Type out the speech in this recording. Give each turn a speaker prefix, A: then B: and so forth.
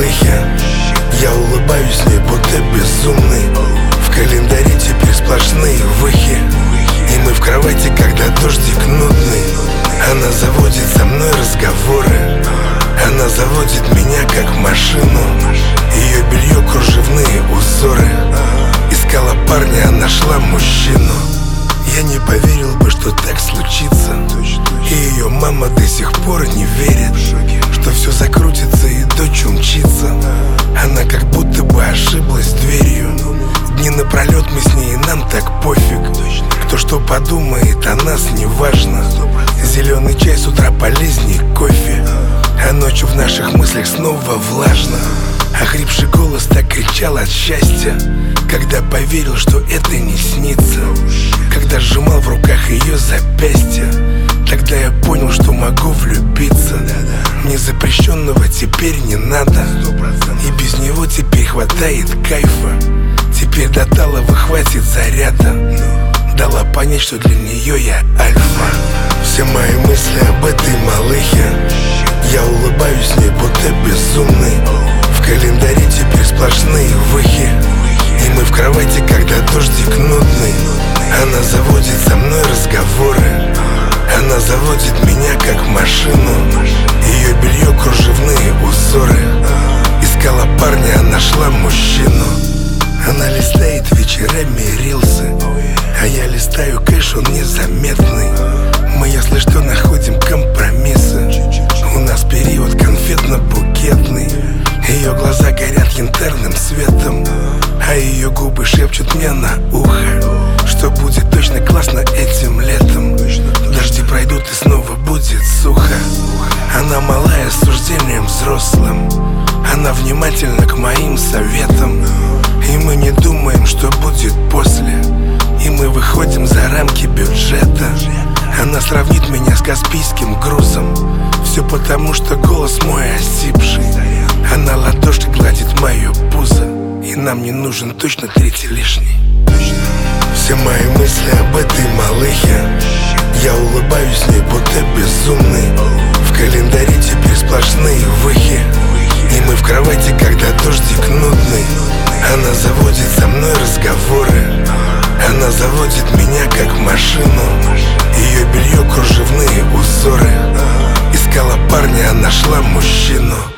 A: малыхе. Я улыбаюсь ей, будто безумный. В календаре теперь сплошные выхи. И мы в кровати, когда дождик нудный. Она заводит со мной разговоры. Она заводит меня как машину. Ее белье кружевные узоры. Искала парня, а нашла мужчину. Я не поверил бы, что так случится. И ее мама до сих пор не верит, что все закрутится и дочь умчится. Она как будто бы ошиблась дверью. Дни напролет мы с ней, и нам так пофиг. Кто что подумает, о нас не важно. Зеленый чай с утра полезней кофе. А ночью в наших мыслях снова влажно. Охрипший голос так кричал от счастья, когда поверил, что это не снится. Когда сжимал в руках ее запястья, тогда я понял, что могу влюбиться. Мне запрещенного теперь не надо, и без него теперь хватает кайфа. Теперь до талого хватит заряда. Дала понять, что для нее я альфа. Все мои мысли об этой малыхе. Я улыбаюсь ей, будто безумный. В календаре теперь сплошные выхи. И мы в кровати, когда дождик нудный. Она заводит со мной разговоры. Она заводит меня как машину. Ее белье кружевные узоры. Искала парня, а нашла мужчину. Она листает вечерами рилсы, а я листаю кэш, он незаметный. Мы, если что, находим компромиссы. У нас период конфетно-букетный. Ее глаза горят янтарным светом, а ее губы шепчут мне на ухо, что будет точно классно этим летом. Дожди пройдут и снова будет сухо. Она малая с суждением взрослым. Она внимательна к моим советам. И мы не думаем, что будет после. И мы выходим за рамки бюджета. Она сравнит меня с каспийским грузом. Все потому, что голос мой осипший. Она ладошкой гладит мое пузо. И нам не нужен точно третий лишний. Все мои мысли об этой малыхе. Я улыбаюсь ей, будто безумный. В календаре теперь сплошные выхи. И мы в кровати, когда дождик нудный. Она заводит со мной разговоры. Она заводит меня как машину. Ее белье кружевные узоры. Искала парня, а нашла мужчину.